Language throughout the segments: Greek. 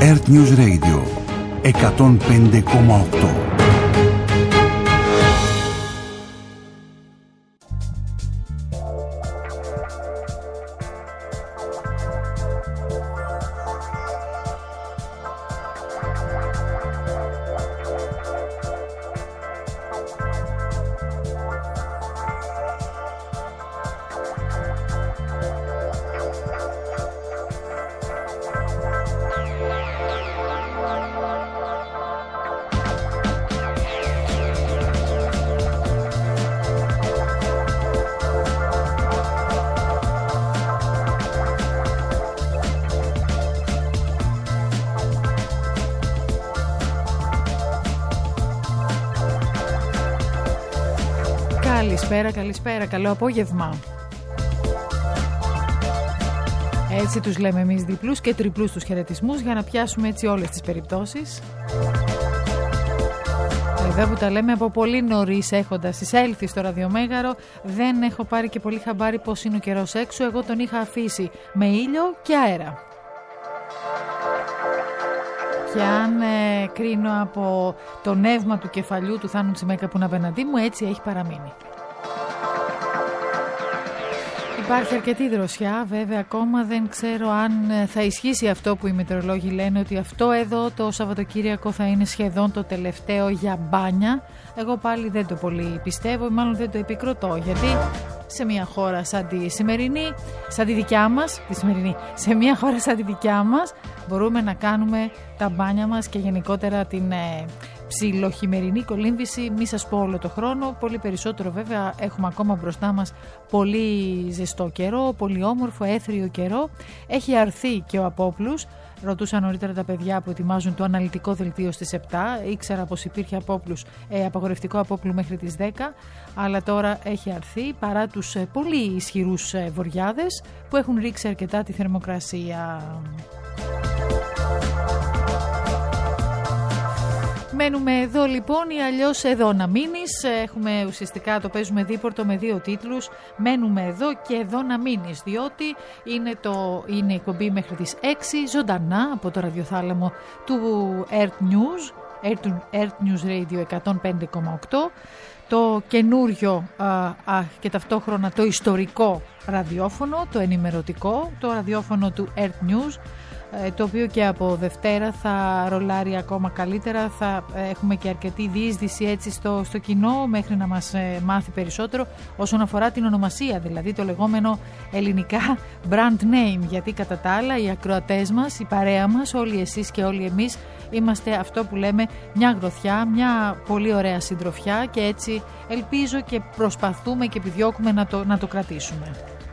Earth News Radio 105,8. Καλησπέρα, καλό απόγευμα. Έτσι τους λέμε εμείς διπλούς και τριπλούς τους χαιρετισμούς για να πιάσουμε έτσι όλες τις περιπτώσεις. Εδώ που τα λέμε από πολύ νωρίς έχοντας εισέλθει στο ραδιομέγαρο, δεν έχω πάρει και πολύ χαμπάρι πως είναι ο καιρός έξω. Εγώ τον είχα αφήσει με ήλιο και αέρα. Και αν κρίνω από το νεύμα του κεφαλιού του Θάνου Τσιμέκα που είναι απέναντί μου, έτσι έχει παραμείνει. Υπάρχει αρκετή δροσιά, βέβαια ακόμα δεν ξέρω αν θα ισχύσει αυτό που οι μετεωρολόγοι λένε, ότι αυτό εδώ το Σαββατοκύριακο θα είναι σχεδόν το τελευταίο για μπάνια. Εγώ πάλι δεν το πολύ πιστεύω, μάλλον δεν το επικροτώ, γιατί σε μια χώρα σαν τη σημερινή, σαν τη δικιά μας, σε μια χώρα σαν τη δικιά μας μπορούμε να κάνουμε τα μπάνια μας και γενικότερα την ψιλοχειμερινή κολύμβηση, μη σας πω όλο το χρόνο, πολύ περισσότερο βέβαια έχουμε ακόμα μπροστά μας πολύ ζεστό καιρό, πολύ όμορφο, έθριο καιρό. Έχει αρθεί και ο απόπλους. Ρωτούσα νωρίτερα τα παιδιά που ετοιμάζουν το αναλυτικό δελτίο στις 7. Ήξερα πως υπήρχε απαγορευτικό απόπλου μέχρι τις 10, αλλά τώρα έχει αρθεί παρά τους πολύ ισχυρούς βοριάδες που έχουν ρίξει αρκετά τη θερμοκρασία. Μένουμε εδώ λοιπόν ή αλλιώς εδώ να μείνεις. Έχουμε ουσιαστικά το παίζουμε δίπορτο με δύο τίτλους. Μένουμε εδώ και εδώ να μείνεις, διότι είναι η εκπομπή μέχρι τις 6 ζωντανά από το ραδιοθάλαμο του Earth News Radio 105,8. Το καινούριο και ταυτόχρονα το ιστορικό ραδιόφωνο, το ενημερωτικό, το ραδιόφωνο του Earth News, το οποίο και από Δευτέρα θα ρολάρει ακόμα καλύτερα. Θα έχουμε και αρκετή διείσδυση έτσι στο κοινό μέχρι να μας μάθει περισσότερο όσον αφορά την ονομασία, δηλαδή το λεγόμενο ελληνικά brand name, γιατί κατά τα άλλα οι ακροατές μας, η παρέα μας, όλοι εσείς και όλοι εμείς είμαστε αυτό που λέμε μια γροθιά, μια πολύ ωραία συντροφιά, και έτσι ελπίζω και προσπαθούμε και επιδιώκουμε να το κρατήσουμε.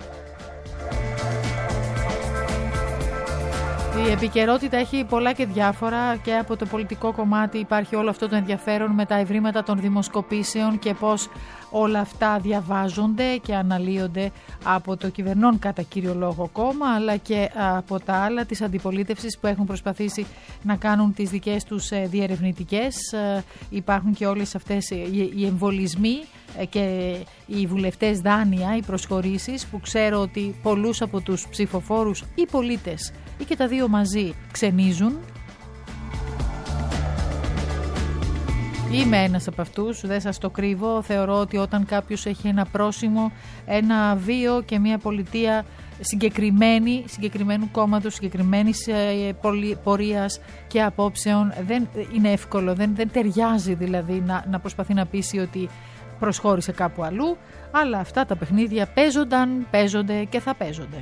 Η επικαιρότητα έχει πολλά και διάφορα, και από το πολιτικό κομμάτι υπάρχει όλο αυτό το ενδιαφέρον με τα ευρήματα των δημοσκοπήσεων και πώς όλα αυτά διαβάζονται και αναλύονται από το κυβερνών κατά κύριο λόγο κόμμα, αλλά και από τα άλλα της αντιπολίτευσης που έχουν προσπαθήσει να κάνουν τις δικές τους διερευνητικές. Υπάρχουν και όλες αυτές οι εμβολισμοί και οι βουλευτές δάνεια, οι προσχωρήσεις, που ξέρω ότι πολλούς από τους ψηφοφόρους ή πολίτες ή και τα δύο μαζί ξενίζουν. Είμαι ένας από αυτούς, δεν σας το κρύβω. Θεωρώ ότι όταν κάποιος έχει ένα πρόσημο, ένα βίο και μια πολιτεία συγκεκριμένου κόμματος, συγκεκριμένης πορείας και απόψεων, δεν είναι εύκολο, δεν ταιριάζει δηλαδή να προσπαθεί να πείσει ότι προσχώρησε κάπου αλλού, αλλά αυτά τα παιχνίδια παίζονται και θα παίζονται.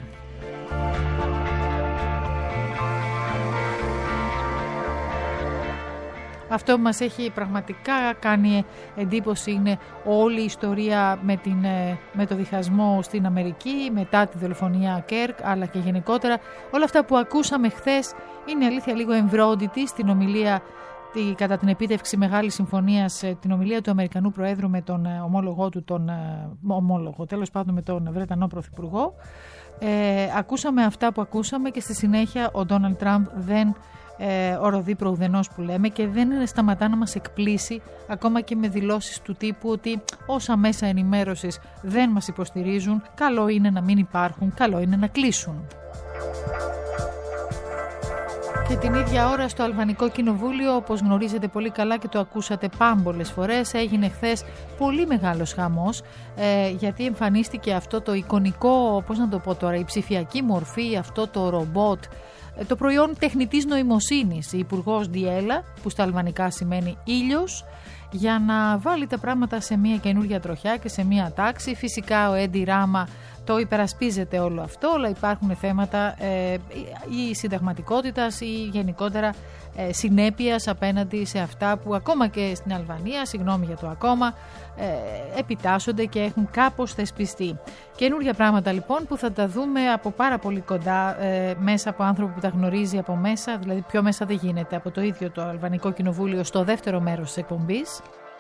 Αυτό που μας έχει πραγματικά κάνει εντύπωση είναι όλη η ιστορία με το διχασμό στην Αμερική μετά τη δολοφονία Κέρκ, αλλά και γενικότερα όλα αυτά που ακούσαμε χθες. Είναι αλήθεια λίγο εμβρόντιτη στην ομιλία κατά την επίτευξη μεγάλης συμφωνίας, την ομιλία του Αμερικανού Προέδρου με τον ομόλογό του, τέλος πάντων με τον Βρετανό Πρωθυπουργό. Ακούσαμε αυτά που ακούσαμε και στη συνέχεια ο Ντόναλντ Τραμπ δεν οροδεί προουδενός που λέμε, και δεν σταματά να μας εκπλήσει ακόμα και με δηλώσεις του τύπου ότι όσα μέσα ενημέρωσης δεν μας υποστηρίζουν, καλό είναι να μην υπάρχουν, καλό είναι να κλείσουν. Και την ίδια ώρα στο Αλβανικό Κοινοβούλιο, όπως γνωρίζετε πολύ καλά και το ακούσατε πάμπολες φορές, έγινε χθες πολύ μεγάλος χαμός, γιατί εμφανίστηκε αυτό το εικονικό, πώς να το πω τώρα, η ψηφιακή μορφή, αυτό το ρομπότ, το προϊόν τεχνητής νοημοσύνης, η υπουργός Διέλα, που στα αλβανικά σημαίνει ήλιος, για να βάλει τα πράγματα σε μια καινούργια τροχιά και σε μια τάξη. Φυσικά ο Έντι Ράμα το υπερασπίζεται όλο αυτό, αλλά υπάρχουν θέματα ή συνταγματικότητας ή γενικότερα συνέπειας απέναντι σε αυτά που ακόμα και στην Αλβανία, συγγνώμη για το ακόμα, επιτάσσονται και έχουν κάπως θεσπιστεί. Καινούργια πράγματα λοιπόν που θα τα δούμε από πάρα πολύ κοντά, μέσα από άνθρωπο που τα γνωρίζει από μέσα, δηλαδή πιο μέσα δεν γίνεται, από το ίδιο το Αλβανικό Κοινοβούλιο στο δεύτερο μέρος της εκπομπής.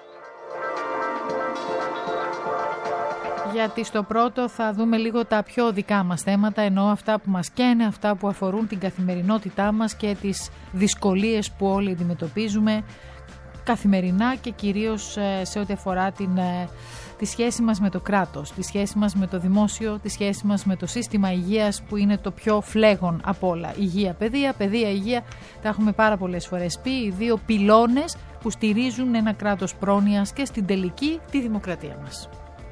Γιατί στο πρώτο θα δούμε λίγο τα πιο δικά μας θέματα, ενώ αυτά που μας καίνε, αυτά που αφορούν την καθημερινότητά μας και τις δυσκολίες που όλοι αντιμετωπίζουμε καθημερινά και κυρίως σε ό,τι αφορά τη σχέση μας με το κράτος, τη σχέση μας με το δημόσιο, τη σχέση μας με το σύστημα υγείας που είναι το πιο φλέγον από όλα. Υγεία, παιδεία, παιδεία, υγεία, τα έχουμε πάρα πολλές φορές πει, οι δύο πυλώνες που στηρίζουν ένα κράτος πρόνοιας και στην τελική τη δημοκρατία μας.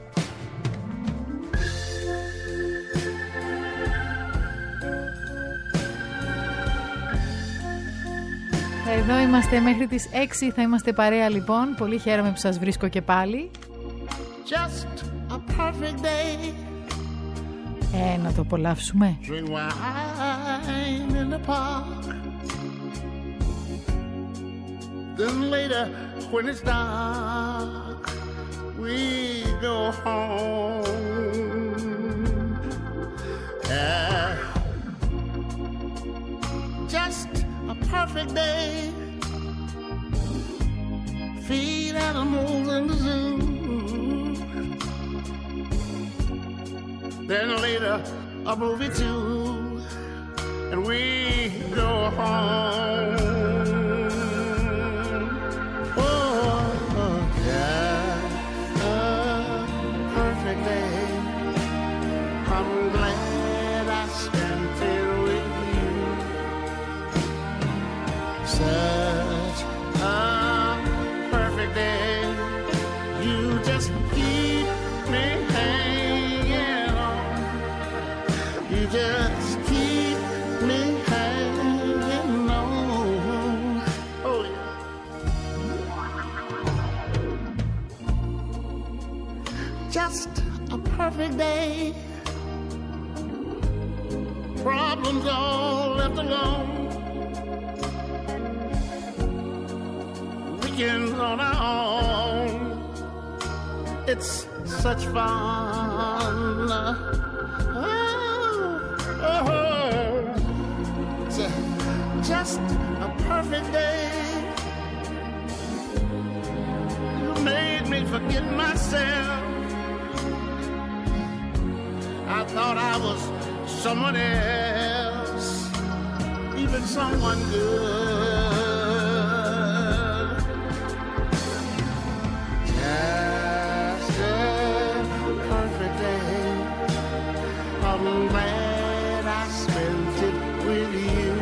Εδώ είμαστε μέχρι τις 6, θα είμαστε παρέα λοιπόν. Πολύ χαίρομαι που σας βρίσκω και πάλι. Just a perfect day. Να το απολαύσουμε. Drink wine in the park. Then later when it's dark we go home. Just a perfect day. Feed animals in the zoo. Then later a movie too, and we go home. Oh, yeah, a perfect day. I'm glad I spent it with you. Such a perfect day. You just keep me hanging on. You just keep me hanging on. Oh yeah. Just a perfect day. Problems all left alone. Weekends on our own. It's such fun. Just a perfect day. You made me forget myself. I thought I was someone else, even someone good. Just a perfect day. I'm glad I spent it with you.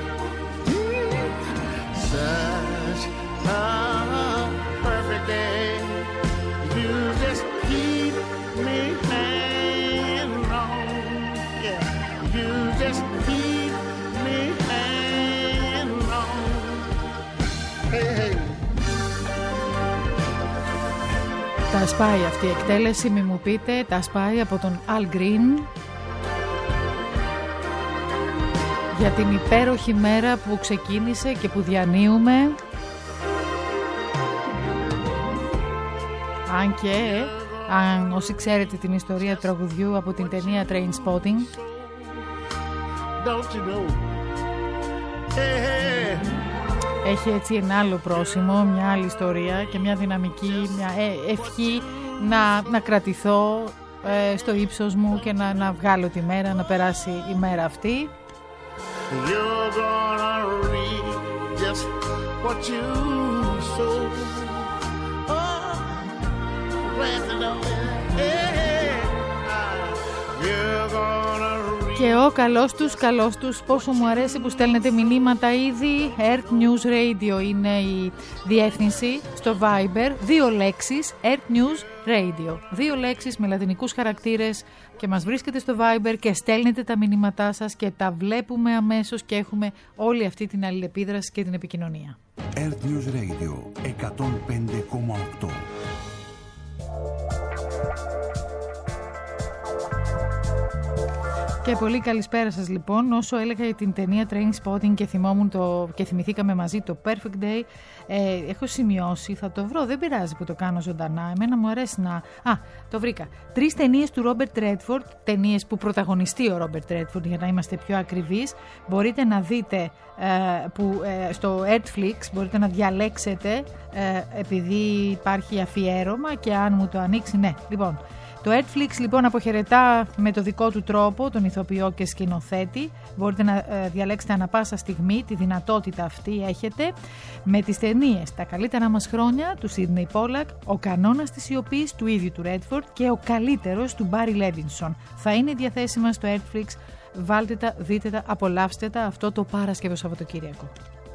Such a perfect day. You just keep me hanging on. Yeah, you just keep me hanging on. Hey, hey. Τα σπάει αυτή η εκτέλεση, μη μου πείτε, τα σπάει από τον Al Green. Για την υπέροχη μέρα που ξεκίνησε και που διανύουμε. Αν και, όσοι ξέρετε την ιστορία του τραγουδιού από την ταινία Trainspotting, έχει έτσι ένα άλλο πρόσημο, μια άλλη ιστορία και μια δυναμική, μια ευχή να κρατηθώ στο ύψος μου και να βγάλω τη μέρα, να περάσει η μέρα αυτή. You're gonna reap just what you sow. Oh, glad to know. Hey, you're gonna reap. Και Θεό, καλώς τους. Πόσο μου αρέσει που στέλνετε μηνύματα ήδη. Earth News Radio είναι η διεύθυνση στο Viber. 2 λέξεις, Earth News Radio. 2 λέξεις με λατινικούς χαρακτήρες και μας βρίσκετε στο Viber και στέλνετε τα μηνύματά σας και τα βλέπουμε αμέσως και έχουμε όλη αυτή την αλληλεπίδραση και την επικοινωνία. Earth News Radio 105,8. Και πολύ καλησπέρα σας λοιπόν. Όσο έλεγα για την ταινία Trainspotting και και θυμηθήκαμε μαζί το Perfect Day, έχω σημειώσει, θα το βρω, δεν πειράζει που το κάνω ζωντανά. Εμένα μου αρέσει να... το βρήκα. 3 ταινίες του Robert Redford, ταινίες που πρωταγωνιστεί ο Robert Redford για να είμαστε πιο ακριβείς. Μπορείτε να δείτε στο Netflix, μπορείτε να διαλέξετε επειδή υπάρχει αφιέρωμα και αν μου το ανοίξει, ναι. Λοιπόν, το Netflix λοιπόν αποχαιρετά με το δικό του τρόπο τον ηθοποιό και σκηνοθέτη. Μπορείτε να διαλέξετε ανα πάσα στιγμή, τη δυνατότητα αυτή έχετε. Με τις ταινίες «Τα καλύτερα μας χρόνια» του Σίντνεϊ Πόλακ, «Ο κανόνας της σιωπής» του ίδιου του Redford και «Ο καλύτερος» του Μπάρι Λέβινσον. Θα είναι διαθέσιμα στο Netflix. Βάλτε τα, δείτε τα, απολαύστε τα αυτό το Παρασκευό Σαββατοκύριακο.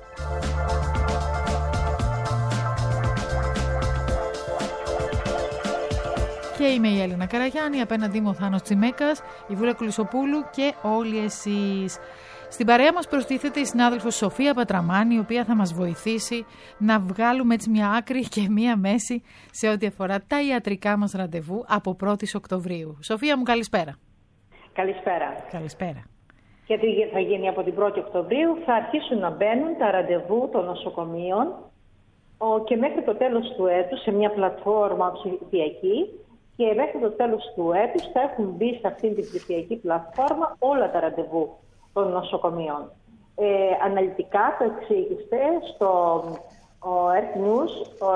Και είμαι η Έλληνα Καραγιάννη, απέναντί μου ο Θάνος Τσιμέκας, η Βούλα Κουλισσοπούλου και όλοι εσείς. Στην παρέα μας προστίθεται η συνάδελφος Σοφία Πατραμάνη, η οποία θα μας βοηθήσει να βγάλουμε έτσι μια άκρη και μια μέση σε ό,τι αφορά τα ιατρικά μας ραντεβού από 1η Οκτωβρίου. Σοφία μου, καλησπέρα. Καλησπέρα. Καλησπέρα. Και τι θα γίνει από την 1η Οκτωβρίου, θα αρχίσουν να μπαίνουν τα ραντεβού των νοσοκομείων και μέχρι το τέλος του έτους σε μια πλατφόρμα ψηφιακή. Και μέχρι το τέλος του έτους θα έχουν μπει σε αυτήν την ψηφιακή πλατφόρμα όλα τα ραντεβού των νοσοκομείων. Αναλυτικά το εξήγησε στο Earth News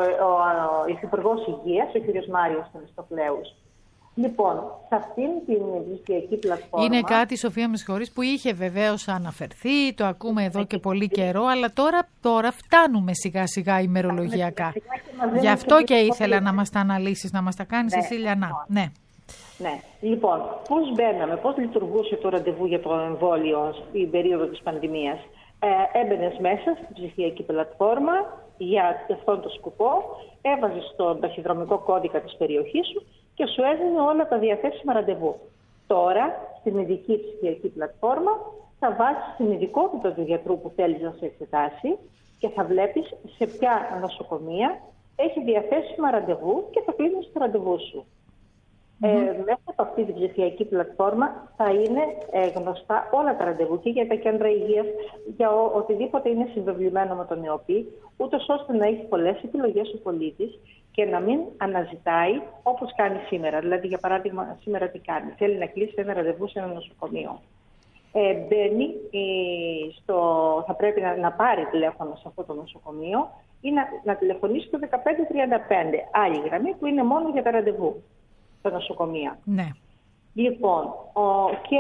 ο Υφυπουργός Υγείας, ο κ. Μάριος Θεμιστοκλέους. Λοιπόν, σε αυτήν την ψηφιακή πλατφόρμα... Είναι κάτι, Σοφία, με συγχωρείς, που είχε βεβαίως αναφερθεί, το ακούμε εδώ και πολύ καιρό, αλλά τώρα φτάνουμε σιγά σιγά ημερολογιακά. Γι' αυτό και ήθελα να μας τα αναλύσεις, να μας τα κάνεις εσύ, Λιανά. Ναι. Ναι. Λοιπόν, πώς μπαίναμε, πώς λειτουργούσε το ραντεβού για το εμβόλιο στην περίοδο της πανδημίας. Έμπαινες μέσα στην ψηφιακή πλατφόρμα για αυτόν τον σκοπό, έβαζες τον ταχυδρομικό κώδικα της περιοχής σου και σου έδινε όλα τα διαθέσιμα ραντεβού. Τώρα, στην ειδική ψηφιακή πλατφόρμα, θα βάζεις την ειδικότητα του γιατρού που θέλεις να σε εξετάσει και θα βλέπεις σε ποια νοσοκομεία έχει διαθέσιμα ραντεβού και θα κλείνεις το ραντεβού σου. Μέσα από αυτή την ψηφιακή πλατφόρμα θα είναι γνωστά όλα τα ραντεβού και για τα κέντρα υγείας, για οτιδήποτε είναι συνδεδεμένο με τον ΕΟΠΗ, ούτως ώστε να έχει πολλές επιλογές ο πολίτης και να μην αναζητάει όπως κάνει σήμερα. Δηλαδή, για παράδειγμα, σήμερα τι κάνει? Θέλει να κλείσει ένα ραντεβού σε ένα νοσοκομείο. Μπαίνει θα πρέπει να πάρει τηλέφωνο σε αυτό το νοσοκομείο ή να τηλεφωνήσει το 1535, άλλη γραμμή που είναι μόνο για τα ραντεβού στα νοσοκομεία. Ναι. Λοιπόν, και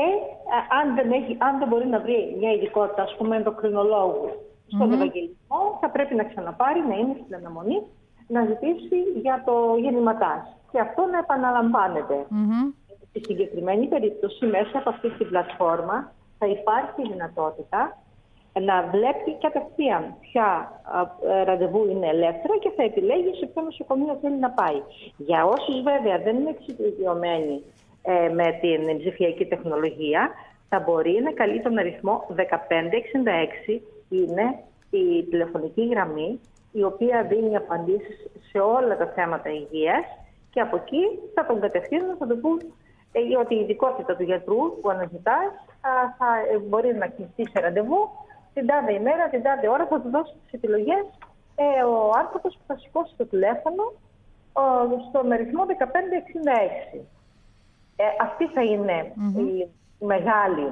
αν δεν μπορεί να βρει μια ειδικότητα, ας πούμε, ενδοκρινολόγου στον Ευαγγελισμό, θα πρέπει να ξαναπάρει, να είναι στην αναμονή, να ζητήσει για το γεννηματάζ. Και αυτό να επαναλαμβάνεται. Στη συγκεκριμένη περίπτωση, μέσα από αυτή την πλατφόρμα, θα υπάρχει η δυνατότητα να βλέπει κατευθείαν ποια ραντεβού είναι ελεύθερα και θα επιλέγει σε ποιο νοσοκομείο θέλει να πάει. Για όσους βέβαια δεν είναι εξοικειωμένοι με την ψηφιακή τεχνολογία, θα μπορεί να καλεί τον αριθμό 1566, είναι η τηλεφωνική γραμμή, η οποία δίνει απαντήσεις σε όλα τα θέματα υγείας και από εκεί θα τον κατευθύνουν, θα του πούν ότι η ειδικότητα του γιατρού που αναζητάς θα μπορεί να κλειστεί σε ραντεβού την τάδε ημέρα, την τάδε ώρα, θα του δώσει τις επιλογές ο άνθρωπος που θα σηκώσει το τηλέφωνο στον αριθμό 1566. Αυτή θα είναι η μεγάλη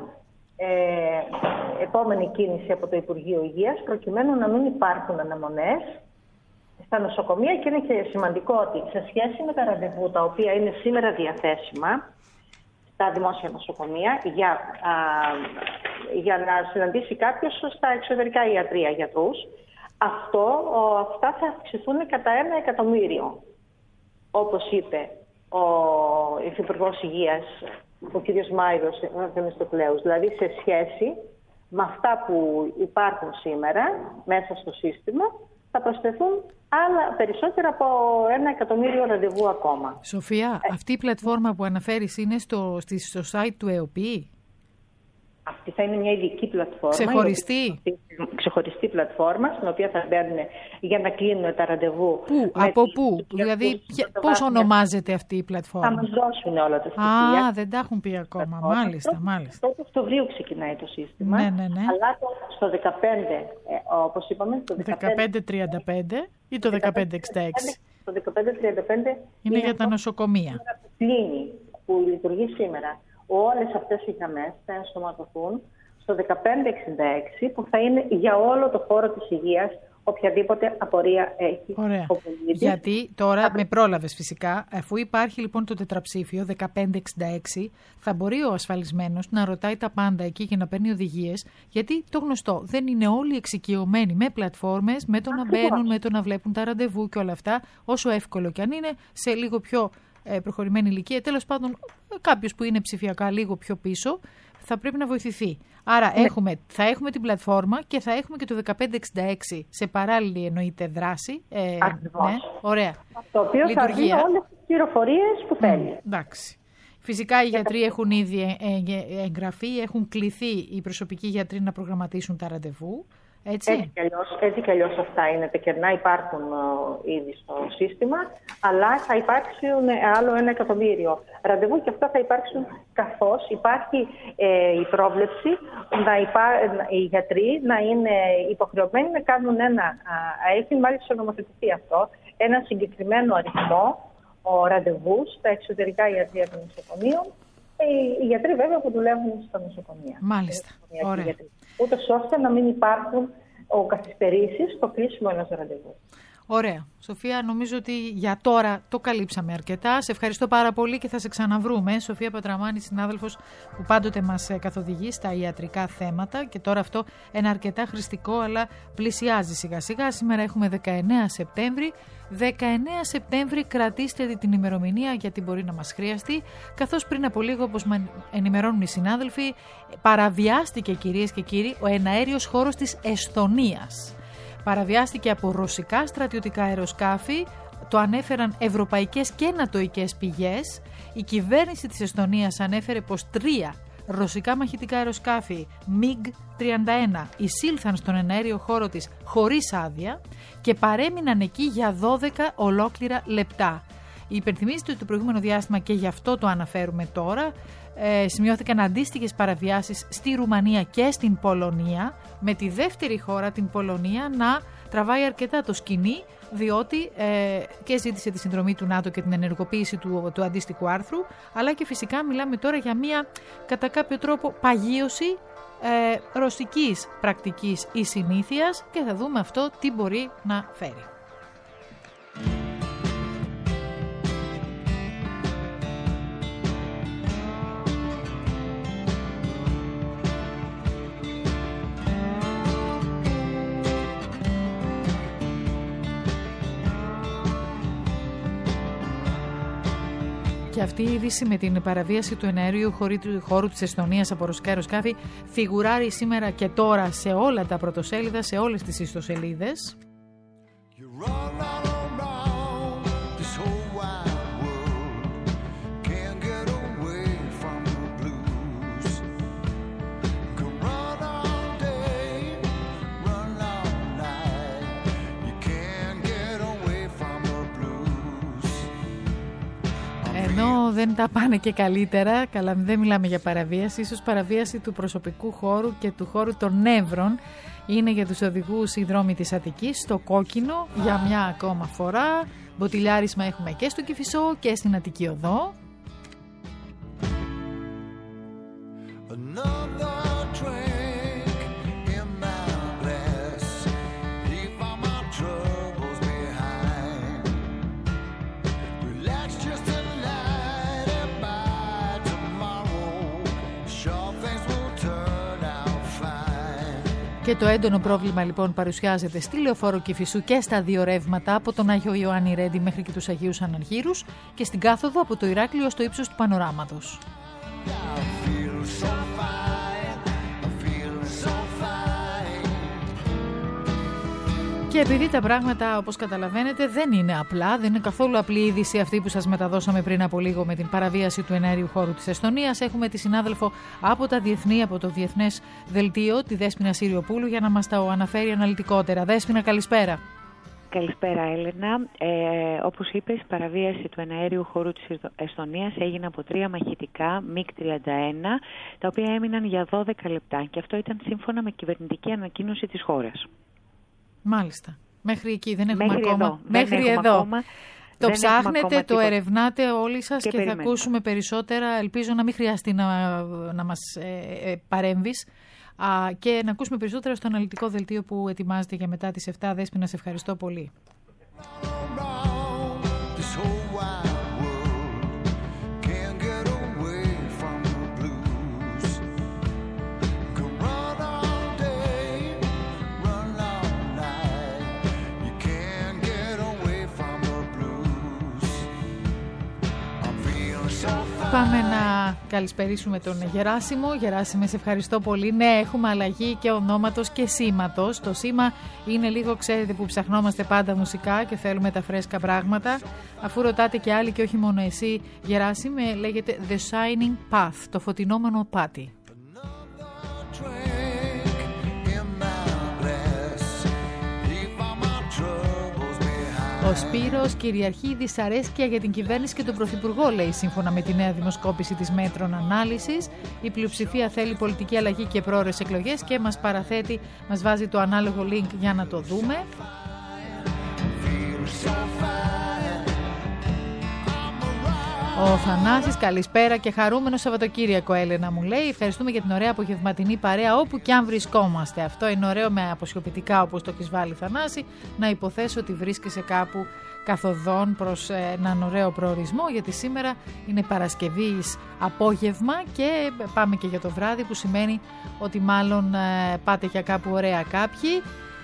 επόμενη κίνηση από το Υπουργείο Υγείας, προκειμένου να μην υπάρχουν αναμονές στα νοσοκομεία, και είναι και σημαντικό ότι σε σχέση με τα ραντεβού τα οποία είναι σήμερα διαθέσιμα στα δημόσια νοσοκομεία για να συναντήσει κάποιος στα εξωτερικά ιατρεία γιατρούς, αυτά θα αυξηθούν κατά 1 εκατομμύριο. Όπως είπε ο Υφυπουργός Υγείας ο κύριος Μάηρος Θεμιστοκλέους. Δηλαδή σε σχέση με αυτά που υπάρχουν σήμερα μέσα στο σύστημα θα προσθεθούν άλλα περισσότερα από 1 εκατομμύριο ραντεβού ακόμα. Σοφία, αυτή η πλατφόρμα που αναφέρεις είναι στο site του ΕΟΠΗ? Αυτή θα είναι μια ειδική πλατφόρμα. Ξεχωριστή πλατφόρμα, στην οποία θα μπαίνουν για να κλείνουν τα ραντεβού. Πού, από πού, δηλαδή πώς ονομάζεται αυτή η πλατφόρμα? Θα μας δώσουν όλα τα στοιχεία. Δεν τα έχουν πει ακόμα. Μάλιστα. Το Οκτωβρίου ξεκινάει το σύστημα. Ναι. Αλλά στο 15, όπως είπαμε, το 1535 ή το 1566. Το 1535 είναι για τα νοσοκομεία. Που λειτουργεί σήμερα. Όλες αυτές οι γραμμές θα ενσωματωθούν στο 1566 που θα είναι για όλο το χώρο της υγείας, οποιαδήποτε απορία έχει ο πολίτης. Γιατί τώρα με πρόλαβες φυσικά, αφού υπάρχει λοιπόν το τετραψήφιο 1566, θα μπορεί ο ασφαλισμένος να ρωτάει τα πάντα εκεί και να παίρνει οδηγίες, γιατί το γνωστό, δεν είναι όλοι εξοικειωμένοι με πλατφόρμες, με το να μπαίνουν, με το να βλέπουν τα ραντεβού και όλα αυτά, όσο εύκολο κι αν είναι, σε λίγο πιο προχωρημένη ηλικία. Τέλος πάντων, κάποιος που είναι ψηφιακά λίγο πιο πίσω θα πρέπει να βοηθηθεί. Άρα θα έχουμε την πλατφόρμα και θα έχουμε και το 1566 σε παράλληλη εννοείται δράση. Ακριβώς. Ναι, ωραία. Το οποίο θα δίνει όλες τις πληροφορίες που θέλει. Εντάξει. Φυσικά οι γιατροί έχουν ήδη εγγραφεί, έχουν κληθεί οι προσωπικοί γιατροί να προγραμματίσουν τα ραντεβού. Έτσι κι αλλιώς αυτά είναι. Τα κενά υπάρχουν ήδη στο σύστημα, αλλά θα υπάρξουν άλλο 1 εκατομμύριο ραντεβού και αυτά θα υπάρξουν καθώς υπάρχει η πρόβλεψη οι γιατροί να είναι υποχρεωμένοι να κάνουν έχει μάλιστα νομοθετηθεί αυτό, ένα συγκεκριμένο αριθμό ραντεβού στα εξωτερικά ιατρεία των νοσοκομείων. Οι γιατροί βέβαια που δουλεύουν στα νοσοκομεία. Μάλιστα. Ωραία. Ούτως ώστε να μην υπάρχουν καθυστερήσεις στο κλείσιμο ενός ραντεβού. Ωραία. Σοφία, νομίζω ότι για τώρα το καλύψαμε αρκετά. Σε ευχαριστώ πάρα πολύ και θα σε ξαναβρούμε. Σοφία Πατραμάνη, συνάδελφος που πάντοτε μας καθοδηγεί στα ιατρικά θέματα και τώρα αυτό ένα αρκετά χρηστικό, αλλά πλησιάζει σιγά σιγά. Σήμερα έχουμε 19 Σεπτέμβρη. 19 Σεπτέμβρη, κρατήστε την ημερομηνία γιατί μπορεί να μας χρειαστεί, καθώς πριν από λίγο, όπως με ενημερώνουν οι συνάδελφοι, παραβιάστηκε, κυρίες και κύριοι, ο εναέριος χώρος της Εσθονίας. Παραβιάστηκε από ρωσικά στρατιωτικά αεροσκάφη, το ανέφεραν ευρωπαϊκές και νατοικές πηγές. Η κυβέρνηση της Εσθονίας ανέφερε πως 3 ρωσικά μαχητικά αεροσκάφη MiG-31 εισήλθαν στον εναέριο χώρο της χωρίς άδεια και παρέμειναν εκεί για 12 ολόκληρα λεπτά. Υπενθυμίζεται ότι το προηγούμενο διάστημα, και γι' αυτό το αναφέρουμε τώρα, σημειώθηκαν αντίστοιχες παραβιάσεις στη Ρουμανία και στην Πολωνία, με τη δεύτερη χώρα, την Πολωνία, να τραβάει αρκετά το σκηνή, διότι και ζήτησε τη συνδρομή του ΝΑΤΟ και την ενεργοποίηση του αντίστοιχου άρθρου, αλλά και φυσικά μιλάμε τώρα για μια κατά κάποιο τρόπο παγίωση ρωσικής πρακτικής ή συνήθειας και θα δούμε αυτό τι μπορεί να φέρει. Και αυτή η είδηση με την παραβίαση του εναέριου χώρου της Εσθονίας από ρωσικά αεροσκάφη φιγουράρει σήμερα και τώρα σε όλα τα πρωτοσέλιδα, σε όλες τις ιστοσελίδες. Ενώ δεν τα πάνε και καλύτερα, καλά, δεν μιλάμε για παραβίαση, ίσως παραβίαση του προσωπικού χώρου και του χώρου των νεύρων είναι για τους οδηγούς οι δρόμοι της Αττικής, στο κόκκινο για μια ακόμα φορά. Μποτιλιάρισμα έχουμε και στο Κηφισό και στην Αττική Οδό. Και το έντονο πρόβλημα λοιπόν παρουσιάζεται στη Λεωφόρο Κηφισού και στα δύο ρεύματα από τον Άγιο Ιωάννη Ρέντι μέχρι και τους Αγίους Αναργύρους και στην κάθοδο από το Ηράκλειο στο ύψος του Πανοράματος. Και επειδή τα πράγματα, όπως καταλαβαίνετε, δεν είναι απλά, δεν είναι καθόλου απλή είδηση αυτή που σας μεταδώσαμε πριν από λίγο με την παραβίαση του εναέριου χώρου της Εστονίας, έχουμε τη συνάδελφο από το Διεθνές Δελτίο, τη Δέσποινα Συριοπούλου, για να μας τα αναφέρει αναλυτικότερα. Δέσποινα, καλησπέρα. Καλησπέρα, Έλενα. Όπως είπες, η παραβίαση του εναέριου χώρου της Εστονίας έγινε από 3 μαχητικά MiG-31, τα οποία έμειναν για 12 λεπτά και αυτό ήταν σύμφωνα με κυβερνητική ανακοίνωση της χώρας. Μάλιστα. Μέχρι εκεί δεν έχουμε μέχρι ακόμα. Εδώ. Μέχρι εδώ. Ακόμα. Το ψάχνετε, το ερευνάτε όλοι σας και θα ακούσουμε περισσότερα. Ελπίζω να μην χρειαστεί να μας παρέμβεις και να ακούσουμε περισσότερα στο αναλυτικό δελτίο που ετοιμάζεται για μετά τις 7. Δέσποινα, σε ευχαριστώ πολύ. Πάμε να καλησπερίσουμε τον Γεράσιμο. Γεράσιμε, σε ευχαριστώ πολύ. Ναι, έχουμε αλλαγή και ονόματος και σήματος. Το σήμα είναι λίγο, ξέρετε, που ψαχνόμαστε πάντα μουσικά και θέλουμε τα φρέσκα πράγματα. Αφού ρωτάτε και άλλοι και όχι μόνο εσύ, Γεράσιμε, λέγεται The Shining Path, το φωτεινόμενο πάτη. Ο Σπύρος κυριαρχεί δυσαρέσκεια για την κυβέρνηση και τον Πρωθυπουργό, λέει, σύμφωνα με τη νέα δημοσκόπηση της Μέτρων Ανάλυσης. Η πλειοψηφία θέλει πολιτική αλλαγή και πρόορες εκλογές και μας παραθέτει, μας βάζει το ανάλογο link για να το δούμε. Ο Θανάσης, καλησπέρα και χαρούμενο Σαββατοκύριακο, Έλενα, μου λέει. Ευχαριστούμε για την ωραία απογευματινή παρέα όπου και αν βρισκόμαστε. Αυτό είναι ωραίο με αποσιωπητικά, όπως το έχεις βάλει, Θανάση. Να υποθέσω ότι βρίσκεσαι κάπου καθοδόν προς έναν ωραίο προορισμό, γιατί σήμερα είναι Παρασκευής απόγευμα και πάμε και για το βράδυ, που σημαίνει ότι μάλλον πάτε για κάπου ωραία κάποιοι.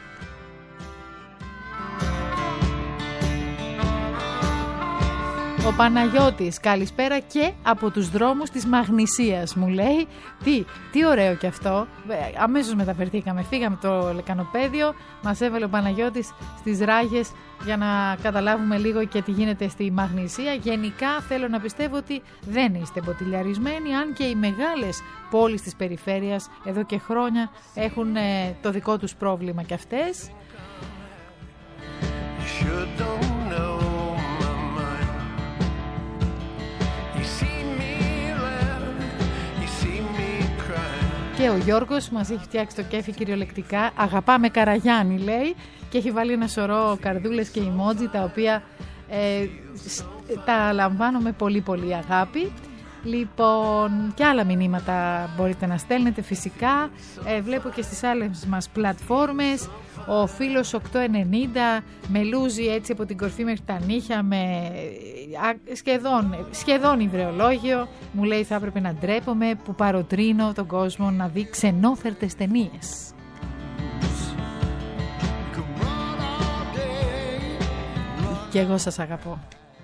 Ο Παναγιώτης, καλησπέρα και από τους δρόμους της Μαγνησίας, μου λέει. Τι ωραίο κι αυτό. Αμέσως μεταφερθήκαμε, φύγαμε το λεκανοπέδιο, μας έβαλε ο Παναγιώτης στις ράγες για να καταλάβουμε λίγο και τι γίνεται στη Μαγνησία. Γενικά θέλω να πιστεύω ότι δεν είστε μποτιλιαρισμένοι, αν και οι μεγάλες πόλεις της περιφέρειας εδώ και χρόνια έχουν το δικό τους πρόβλημα κι αυτές. Και ο Γιώργος μας έχει φτιάξει το κέφι κυριολεκτικά. Αγαπάμε Καραγιάννη, λέει, και έχει βάλει ένα σωρό καρδούλες και emoji, τα οποία τα λαμβάνω με πολύ πολύ αγάπη. Λοιπόν, και άλλα μηνύματα μπορείτε να στέλνετε φυσικά. Βλέπω και στις άλλες μας πλατφόρμες. Ο φίλος 890 μελούζει έτσι από την κορφή μέχρι τα νύχια με σχεδόν υβρεολόγιο. Μου λέει θα έπρεπε να ντρέπομαι που παροτρύνω τον κόσμο να δει ξενόφερτες ταινίες. Και εγώ σας αγαπώ.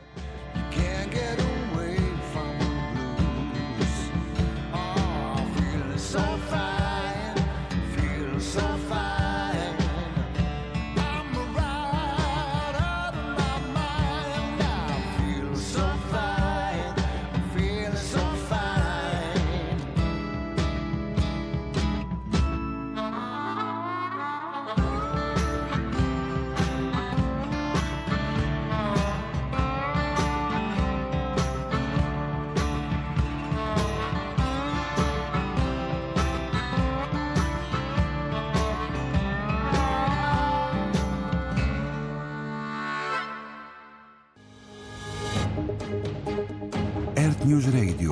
News Radio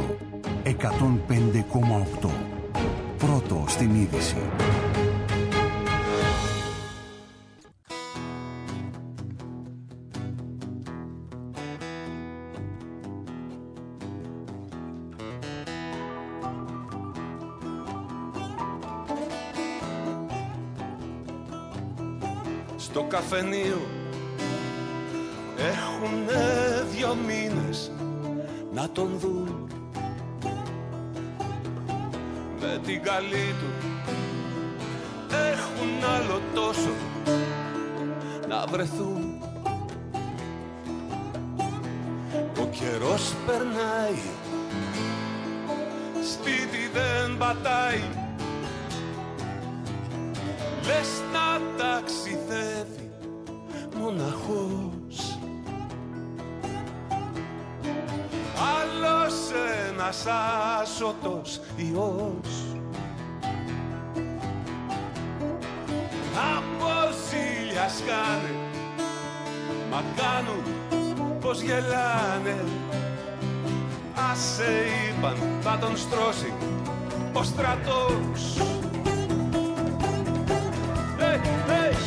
105,8. Πρώτο στην είδηση. Στο καφενείο έχουνε 2 μήνες να τον δουν. την καλή του έχουν άλλο τόσο να βρεθούν. Ο καιρός περνάει, σπίτι δεν πατάει, λες να ταξιδεύει μοναχός. Άλλος ένας άσωτος ιός από ζήλια σκάνε, μα κάνουν πως γελάνε. Ας σε είπαν θα τον στρώσει ο στρατός. Hey, hey.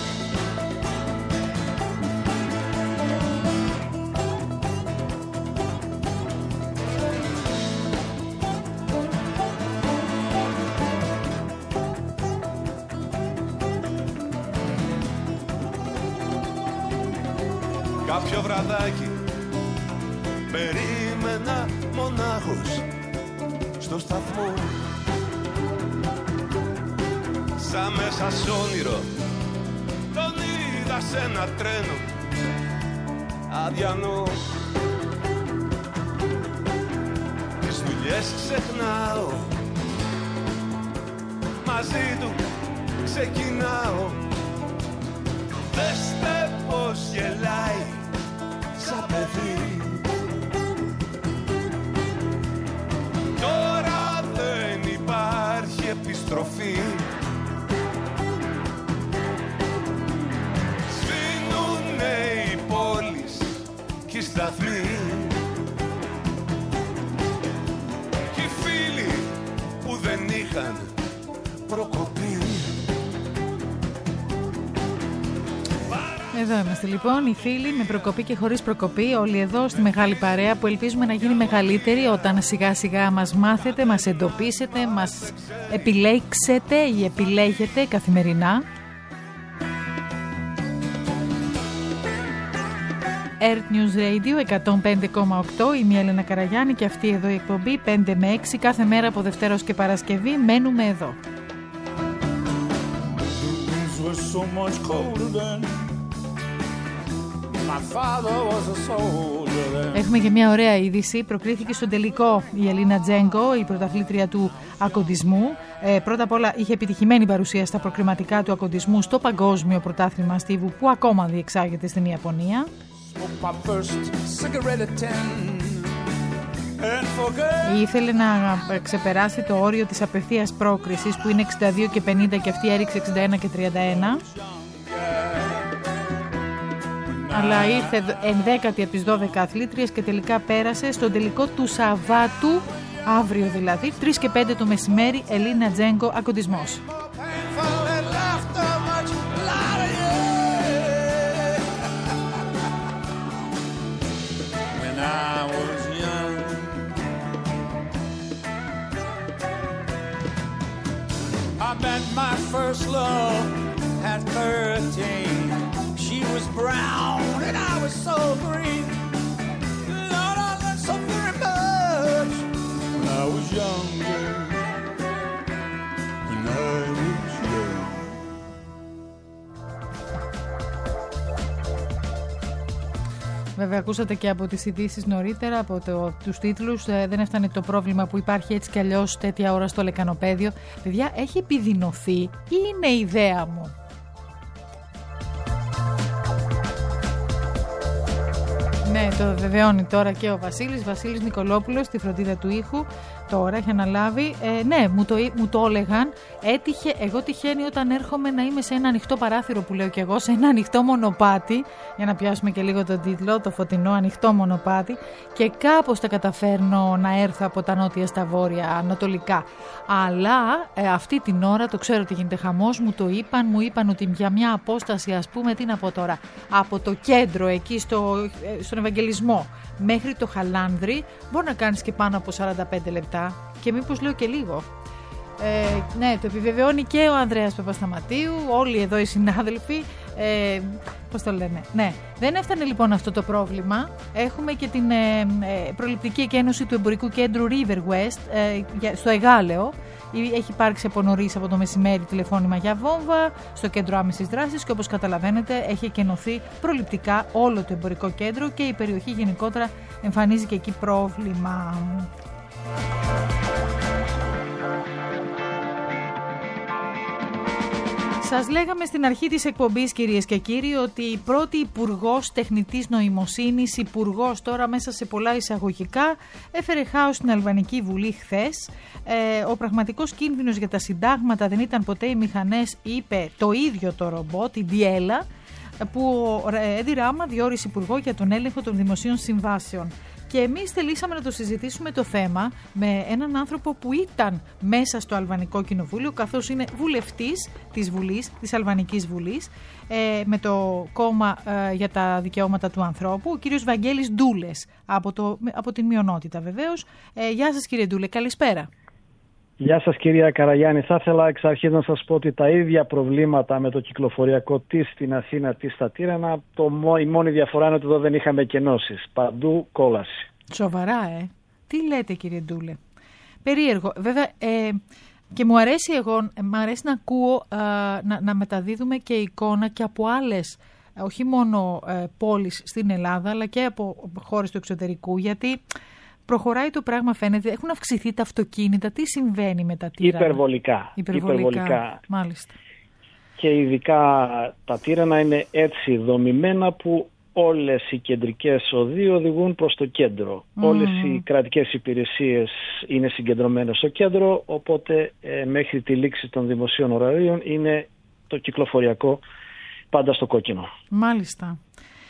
Κάποιο βραδάκι περίμενα μονάχος στο σταθμό, σαν μέσα σ' όνειρο τον είδα σε ένα τρένο αδιανό. Τις δουλειές ξεχνάω, μαζί του ξεκινάω. Δέστε πως γελάει σαν παιδί. Τώρα δεν υπάρχει επιστροφή. Σβήνουνε οι πόλεις και οι σταθμοί και οι φίλοι που δεν είχαν προκοπή. Εδώ είμαστε λοιπόν, οι φίλοι με προκοπή και χωρίς προκοπή, όλοι εδώ στη μεγάλη παρέα που ελπίζουμε να γίνει μεγαλύτερη όταν σιγά σιγά μας μάθετε, μας εντοπίσετε, μας επιλέξετε ή επιλέγετε καθημερινά. Earth News Radio 105,8, είμαι η Έλενα Καραγιάννη και αυτή εδώ η εκπομπή 5 με 6 κάθε μέρα από Δευτέρα ως και Παρασκευή μένουμε εδώ. Έχουμε και μια ωραία είδηση. Προκρίθηκε στον τελικό η Ελίνα Τζέγκο, η πρωταθλήτρια του ακοντισμού. Πρώτα απ' όλα είχε επιτυχημένη παρουσία στα προκριματικά του ακοντισμού στο παγκόσμιο πρωτάθλημα στίβου που ακόμα διεξάγεται στην Ιαπωνία. Ήθελε να ξεπεράσει το όριο της απευθείας πρόκρισης που είναι 62 και 50 και αυτή έριξε 61 και 31. Αλλά ήρθε 11η από τις 12 αθλήτριες και τελικά πέρασε στον τελικό του Σαββάτου, αύριο δηλαδή, 3 και 5 το μεσημέρι, Ελίνα Τζέγκο, ακοντισμός. I met my first love at 13. She was brown and I was so green. Lord, I learned so very much when I was younger. When I was young. Βέβαια ακούσατε και από τις ειδήσεις νωρίτερα, από τους τίτλους, δεν έφτανε το πρόβλημα που υπάρχει έτσι κι αλλιώς τέτοια ώρα στο λεκανοπέδιο. Παιδιά, έχει επιδεινωθεί ή είναι ιδέα μου? Ναι, το βεβαιώνει τώρα και ο Βασίλης Νικολόπουλος στη φροντίδα του ήχου. Τώρα έχει αναλάβει. Ναι, μου το έλεγαν. Έτυχε, εγώ τυχαίνει όταν έρχομαι να είμαι σε ένα ανοιχτό παράθυρο που λέω κι εγώ, σε ένα ανοιχτό μονοπάτι, για να πιάσουμε και λίγο τον τίτλο, το φωτεινό ανοιχτό μονοπάτι, και κάπως τα καταφέρνω να έρθω από τα νότια στα βόρεια ανατολικά. Αλλά αυτή την ώρα, το ξέρω ότι γίνεται χαμός, μου είπαν ότι για μια απόσταση, ας πούμε, τι να πω τώρα, από το κέντρο εκεί στον Ευαγγελισμό μέχρι το Χαλάνδρι μπορεί να κάνεις και πάνω από 45 λεπτά και μήπως λέω και λίγο. Ναι, το επιβεβαιώνει και ο Ανδρέας Παπασταματίου, όλοι εδώ οι συνάδελφοι. Πώς το λένε? Ναι, δεν έφτανε λοιπόν αυτό το πρόβλημα. Έχουμε και την προληπτική εκένωση του εμπορικού κέντρου River West στο Εγάλεο Έχει υπάρξει από νωρίς από το μεσημέρι τηλεφώνημα για βόμβα στο κέντρο άμεσης δράσης και όπως καταλαβαίνετε έχει εκενωθεί προληπτικά όλο το εμπορικό κέντρο και η περιοχή γενικότερα εμφανίζει και εκεί πρόβλημα. Σας λέγαμε στην αρχή της εκπομπής, κυρίες και κύριοι, ότι η πρώτη υπουργός τεχνητής νοημοσύνης, υπουργός τώρα μέσα σε πολλά εισαγωγικά, έφερε χάος στην Αλβανική Βουλή χθες. Ο πραγματικός κίνδυνος για τα συντάγματα δεν ήταν ποτέ οι μηχανές, είπε το ίδιο το ρομπότ, η Διέλα, που ο Έντι Ράμα διόρισε υπουργό για τον έλεγχο των δημοσίων συμβάσεων. Και εμείς θελήσαμε να το συζητήσουμε το θέμα με έναν άνθρωπο που ήταν μέσα στο Αλβανικό Κοινοβούλιο, καθώς είναι βουλευτής της Βουλής, της Αλβανικής Βουλής, με το κόμμα για τα δικαιώματα του ανθρώπου, ο κύριος Βαγγέλης Ντούλες, από την μειονότητα βεβαίως. Γεια σας κύριε Ντούλε, καλησπέρα. Γεια σας κυρία Καραγιάννη. Θα ήθελα εξ αρχής να σας πω ότι τα ίδια προβλήματα με το κυκλοφοριακό στην Αθήνα, στα Τύρανα, η μόνη διαφορά είναι ότι εδώ δεν είχαμε κενώσεις. Παντού κόλαση. Σοβαρά, Τι λέτε κύριε Ντούλε. Περίεργο. Βέβαια και μου αρέσει να ακούω να μεταδίδουμε και εικόνα και από άλλες, όχι μόνο πόλεις στην Ελλάδα, αλλά και από χώρες του εξωτερικού, γιατί προχωράει το πράγμα, φαίνεται. Έχουν αυξηθεί τα αυτοκίνητα. Τι συμβαίνει με τα Τύρανα? Υπερβολικά. Μάλιστα. Και ειδικά τα Τύρανα είναι έτσι δομημένα που όλες οι κεντρικές οδοί οδηγούν προς το κέντρο. Όλες οι κρατικές υπηρεσίες είναι συγκεντρωμένες στο κέντρο, οπότε μέχρι τη λήξη των δημοσίων ωραρίων είναι το κυκλοφοριακό πάντα στο κόκκινο. Μάλιστα.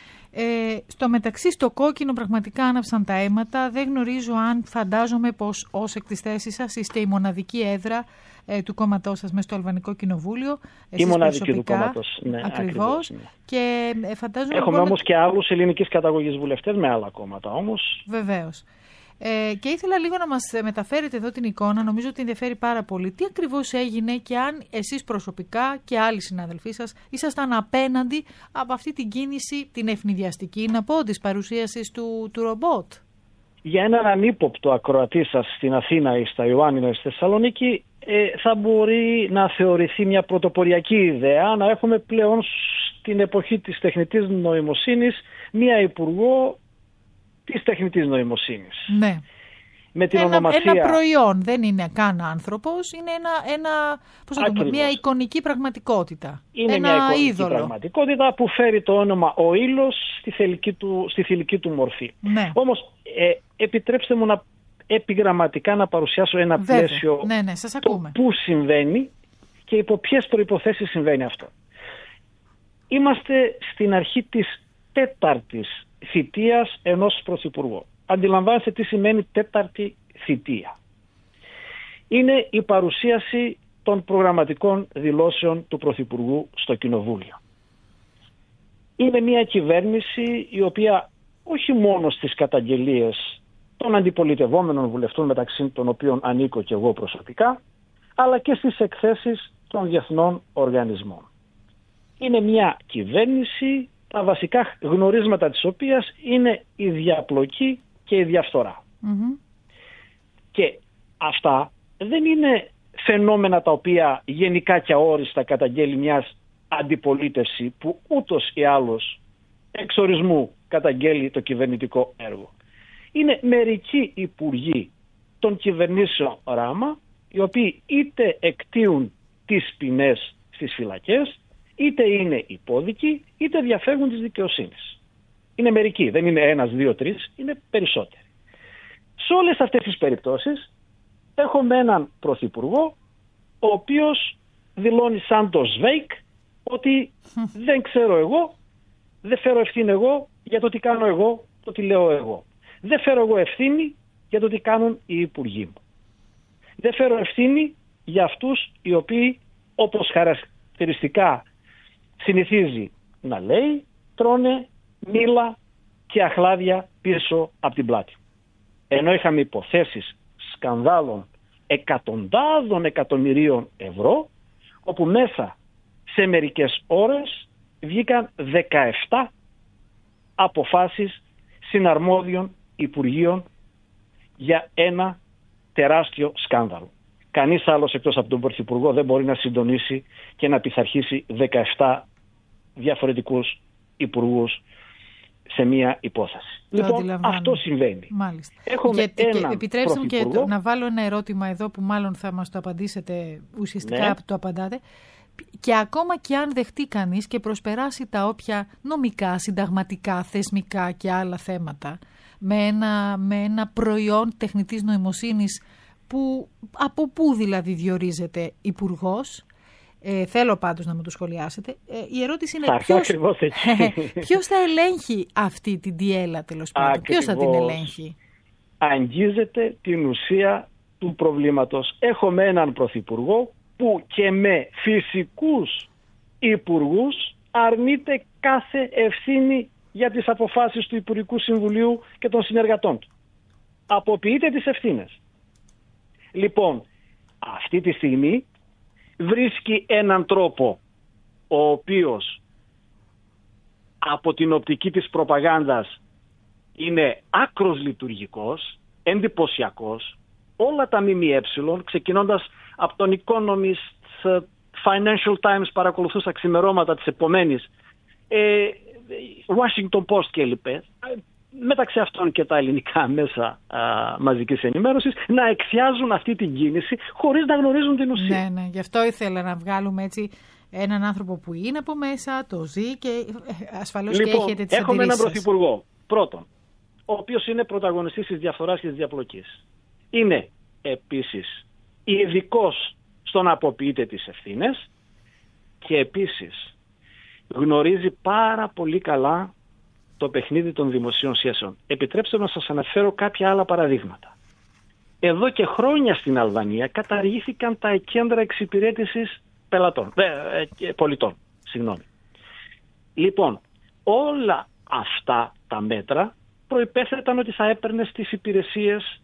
Στο μεταξύ στο κόκκινο πραγματικά άναψαν τα αίματα. Δεν γνωρίζω αν, φαντάζομαι πως ως εκ της θέσης σας είστε η μοναδική έδρα του κόμματός σας μέσα στο Αλβανικό Κοινοβούλιο. Η μοναδική του κόμματος, ναι, ακριβώς. Ναι. Και φαντάζομαι έχουμε όμως και άλλους ελληνικής καταγωγής βουλευτές με άλλα κόμματα όμως. Βεβαίως. Και ήθελα λίγο να μας μεταφέρετε εδώ την εικόνα, νομίζω ότι ενδιαφέρει πάρα πολύ. Τι ακριβώς έγινε και αν εσείς προσωπικά και άλλοι συναδελφοί σας ήσασταν απέναντι από αυτή την κίνηση, την ευνηδιαστική, να πω, της παρουσίασης του ρομπότ? Για έναν ανύποπτο ακροατή σας στην Αθήνα ή στα Ιωάννινα ή στη Θεσσαλονίκη θα μπορεί να θεωρηθεί μια πρωτοποριακή ιδέα να έχουμε πλέον στην εποχή της τεχνητής νοημοσύνης μια υπουργό της τεχνητής νοημοσύνης. Ναι. Με την ονομασία... Ένα προϊόν, δεν είναι καν άνθρωπος, είναι μια εικονική πραγματικότητα. Είναι μια εικονική πραγματικότητα που φέρει το όνομα ο ήλος στη θηλυκή του μορφή. Ναι. Όμως επιτρέψτε μου να επιγραμματικά να παρουσιάσω ένα πλαίσιο σας ακούμε. Πού συμβαίνει και υπό ποιες προϋποθέσεις συμβαίνει αυτό. Είμαστε στην αρχή της τέταρτης θητείας ενός πρωθυπουργού. Αντιλαμβάνεστε τι σημαίνει τέταρτη θητεία. Είναι η παρουσίαση των προγραμματικών δηλώσεων του πρωθυπουργού στο Κοινοβούλιο. Είναι μια κυβέρνηση η οποία όχι μόνο στις καταγγελίες των αντιπολιτευόμενων βουλευτών, μεταξύ των οποίων ανήκω και εγώ προσωπικά, αλλά και στις εκθέσεις των διεθνών οργανισμών. Είναι μια κυβέρνηση τα βασικά γνωρίσματα της οποίας είναι η διαπλοκή και η διαφθορά. Και αυτά δεν είναι φαινόμενα τα οποία γενικά και αόριστα καταγγέλει μιας αντιπολίτευση που ούτως ή άλλως εξορισμού καταγγέλει το κυβερνητικό έργο. Είναι μερικοί υπουργοί των κυβερνήσεων Ράμα, οι οποίοι είτε εκτείουν τις ποινές στις φυλακές, είτε είναι υπόδικοι, είτε διαφεύγουν της δικαιοσύνης. Είναι μερικοί, δεν είναι ένας, δύο, τρεις, είναι περισσότεροι. Σε όλες αυτές τις περιπτώσεις έχουμε έναν πρωθυπουργό, ο οποίος δηλώνει σαν το ΣΒΕΙΚ ότι δεν ξέρω εγώ, δεν φέρω ευθύνη εγώ για το τι κάνω εγώ, το τι λέω εγώ. Δεν φέρω εγώ ευθύνη για το τι κάνουν οι υπουργοί μου. Δεν φέρω ευθύνη για αυτούς οι οποίοι, όπως χαρακτηριστικά συνηθίζει να λέει, τρώνε μήλα και αχλάδια πίσω από την πλάτη. Ενώ είχαμε υποθέσεις σκανδάλων εκατοντάδων εκατομμυρίων ευρώ, όπου μέσα σε μερικές ώρες βγήκαν 17 αποφάσεις συναρμόδιων υπουργείων για ένα τεράστιο σκάνδαλο. κανείς άλλος εκτός από τον Πρωθυπουργό δεν μπορεί να συντονίσει και να πειθαρχήσει 17 διαφορετικούς υπουργούς σε μία υπόθεση. Λοιπόν, αυτό συμβαίνει. Μάλιστα. Έχουμε και επιτρέψτε μου και να βάλω ένα ερώτημα εδώ που μάλλον θα μας το απαντήσετε ουσιαστικά, ναι. Το απαντάτε. Και ακόμα και αν δεχτεί κανείς και προσπεράσει τα όποια νομικά, συνταγματικά, θεσμικά και άλλα θέματα με ένα προϊόν τεχνητής νοημοσύνης που από πού δηλαδή διορίζεται υπουργός, θέλω πάντως να μου το σχολιάσετε. Η ερώτηση είναι ποιος θα ελέγχει αυτή την διέλα, τέλος πάντων, ποιος θα την ελέγχει. Αγγίζεται την ουσία του προβλήματος. Έχουμε έναν πρωθυπουργό που και με φυσικούς υπουργούς αρνείται κάθε ευθύνη για τις αποφάσεις του Υπουργικού Συμβουλίου και των συνεργατών του. Αποποιείται τις ευθύνες. Λοιπόν, αυτή τη στιγμή βρίσκει έναν τρόπο ο οποίος από την οπτική της προπαγάνδας είναι άκρος λειτουργικός, εντυπωσιακός. Όλα τα ΜΜΕ, ξεκινώντας από τον Economist, Financial Times, παρακολουθούσα ξημερώματα της επομένης, Washington Post κλπ. Μεταξύ αυτών και τα ελληνικά μέσα μαζικής ενημέρωσης, να εκθιάζουν αυτή την κίνηση χωρίς να γνωρίζουν την ουσία. Ναι, γι' αυτό ήθελα να βγάλουμε έτσι έναν άνθρωπο που είναι από μέσα, το ζει και ασφαλώς και έχετε τις αντιρρήσεις. Έχουμε έναν πρωθυπουργό, πρώτον, ο οποίος είναι πρωταγωνιστής της διαφθοράς και της διαπλοκής. Είναι επίσης ειδικός στο να αποποιείται τις ευθύνες και επίσης γνωρίζει πάρα πολύ καλά το παιχνίδι των δημοσίων σχέσεων. Επιτρέψτε να σας αναφέρω κάποια άλλα παραδείγματα. Εδώ και χρόνια στην Αλβανία καταργήθηκαν τα κέντρα εξυπηρέτησης πολιτών. Λοιπόν, όλα αυτά τα μέτρα προϋπέθεταν ότι θα έπαιρνε στις υπηρεσίες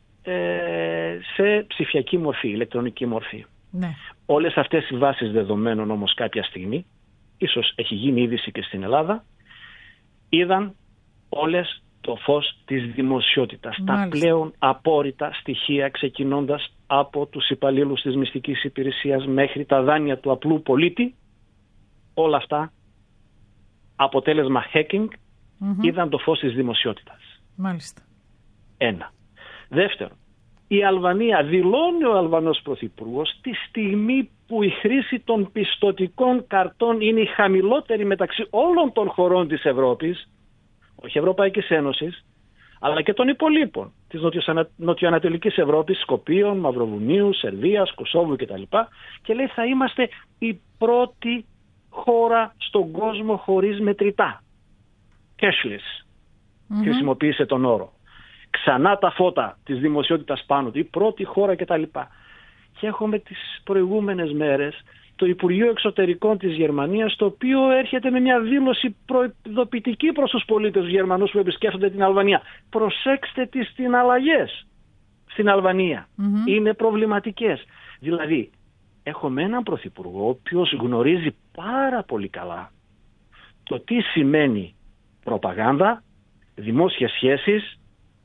σε ψηφιακή μορφή, ηλεκτρονική μορφή. Ναι. Όλες αυτές οι βάσεις δεδομένων όμως κάποια στιγμή, ίσως έχει γίνει είδηση και στην Ελλάδα, είδαν όλες το φως της δημοσιότητας. Μάλιστα. Τα πλέον απόρριτα στοιχεία, ξεκινώντας από τους υπαλλήλους της μυστικής υπηρεσίας μέχρι τα δάνεια του απλού πολίτη, όλα αυτά αποτέλεσμα hacking, είδαν το φως της δημοσιότητας. Μάλιστα. Ένα. Δεύτερον, η Αλβανία, δηλώνει ο Αλβανός Πρωθυπουργός, τη στιγμή που η χρήση των πιστωτικών καρτών είναι η χαμηλότερη μεταξύ όλων των χωρών της Ευρώπης, όχι Ευρωπαϊκής Ένωσης, αλλά και των υπολείπων της νοτιοανατολικής Ευρώπης, Σκοπίων, Μαυροβουνίου, Σερβίας, Κωσόβου κτλ. Και λέει θα είμαστε η πρώτη χώρα στον κόσμο χωρίς μετρητά. Cashless. Χρησιμοποίησε τον όρο. Ξανά τα φώτα της δημοσιότητας πάνω του, η πρώτη χώρα κτλ. Και έχουμε τις προηγούμενες μέρες το Υπουργείο Εξωτερικών της Γερμανίας, το οποίο έρχεται με μια δήλωση προειδοποιητική προς τους πολίτες τους Γερμανούς που επισκέφτονται την Αλβανία. Προσέξτε τις αλλαγές στην Αλβανία. Είναι προβληματικές. Δηλαδή, έχουμε έναν πρωθυπουργό ο οποίος γνωρίζει πάρα πολύ καλά το τι σημαίνει προπαγάνδα, δημόσιες σχέσεις,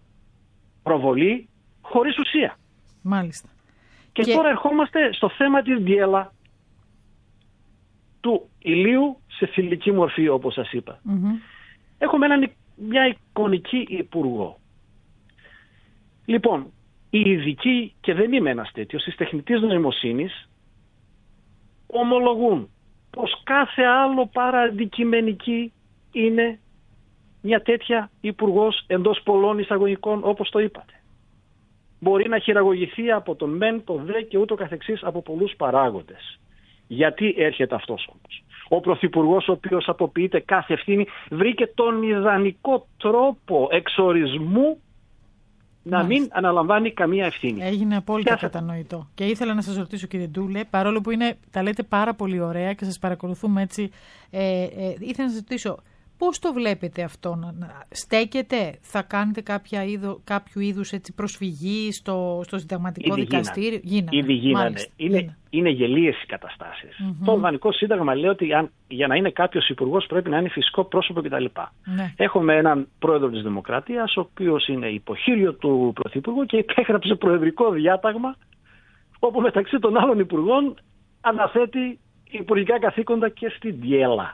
προβολή χωρίς ουσία. Μάλιστα. Και τώρα ερχόμαστε στο θέμα της διέλα του ηλίου σε θηλυκή μορφή, όπως σας είπα. Έχουμε μια εικονική υπουργό. Λοιπόν, οι ειδικοί, και δεν είμαι ένας τέτοιος, της τεχνητής νοημοσύνης ομολογούν πως κάθε άλλο παρά αντικειμενική είναι μια τέτοια υπουργός εντός πολλών εισαγωγικών, όπως το είπατε. Μπορεί να χειραγωγηθεί από τον μεν, τον δε και ούτω καθεξής από πολλούς παράγοντες. Γιατί έρχεται αυτός όμως? Ο πρωθυπουργός, ο οποίος αποποιείται κάθε ευθύνη, βρήκε τον ιδανικό τρόπο εξορισμού να μην αναλαμβάνει καμία ευθύνη. Έγινε απόλυτα κατανοητό. Και ήθελα να σας ρωτήσω, κύριε Ντούλε, παρόλο που τα λέτε πάρα πολύ ωραία και σας παρακολουθούμε έτσι, ήθελα να σας ρωτήσω, πώς το βλέπετε αυτό, στέκεται, θα κάνετε κάποιο είδους έτσι προσφυγή στο συνταγματικό δικαστήριο? Ήδη γίνανε. Είναι γελίες οι καταστάσεις. Το Αλβανικό Σύνταγμα λέει ότι για να είναι κάποιος υπουργός πρέπει να είναι φυσικό πρόσωπο κτλ. Ναι. Έχουμε έναν πρόεδρο της Δημοκρατίας, ο οποίος είναι υποχείριο του Πρωθυπουργού και έγραψε προεδρικό διάταγμα όπου μεταξύ των άλλων υπουργών αναθέτει υπουργικά καθήκοντα και στην Διέλα.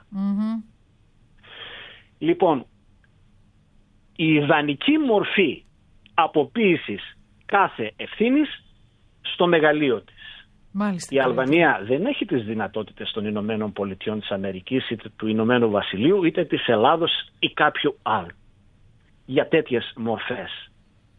Λοιπόν, η ιδανική μορφή αποποίησης κάθε ευθύνης στο μεγαλείο της. Μάλιστα, η Αλβανία δεν έχει τις δυνατότητες των Ηνωμένων Πολιτειών της Αμερικής, είτε του Ηνωμένου Βασιλείου, είτε της Ελλάδος ή κάποιου άλλου για τέτοιες μορφές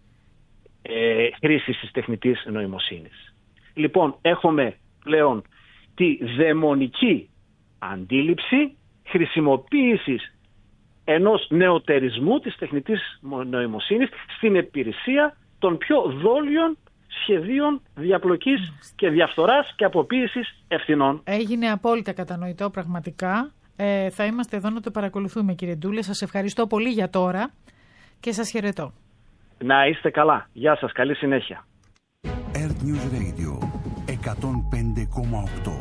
χρήσης της τεχνητής νοημοσύνης. Λοιπόν, έχουμε πλέον τη δαιμονική αντίληψη χρησιμοποίησης ενός νεωτερισμού της τεχνητής νοημοσύνης στην υπηρεσία των πιο δόλιων σχεδίων διαπλοκής και διαφθοράς και αποποίησης ευθυνών. Έγινε απόλυτα κατανοητό πραγματικά. Θα είμαστε εδώ να το παρακολουθούμε, κύριε Ντούλε. Σας ευχαριστώ πολύ για τώρα και σας χαιρετώ. Να είστε καλά. Γεια σας. Καλή συνέχεια. Earth News Radio 105,8.